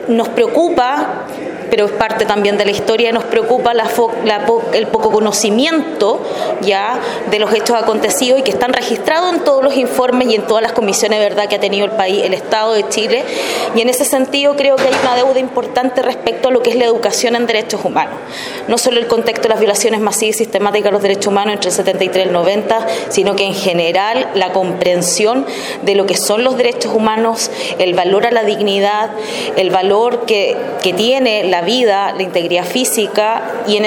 Nos preocupa, pero es parte también de la historia, nos preocupa el poco conocimiento ya de los hechos acontecidos y que están registrados en todos los informes y en todas las comisiones de verdad que ha tenido el país, el Estado de Chile, y en ese sentido creo que hay una deuda importante respecto a lo que es la educación en derechos humanos. No solo el contexto de las violaciones masivas y sistemáticas de los derechos humanos entre el 73 y el 90, sino que en general la comprensión de lo que son los derechos humanos, el valor a la dignidad, el valor que tiene la vida, la integridad física, y en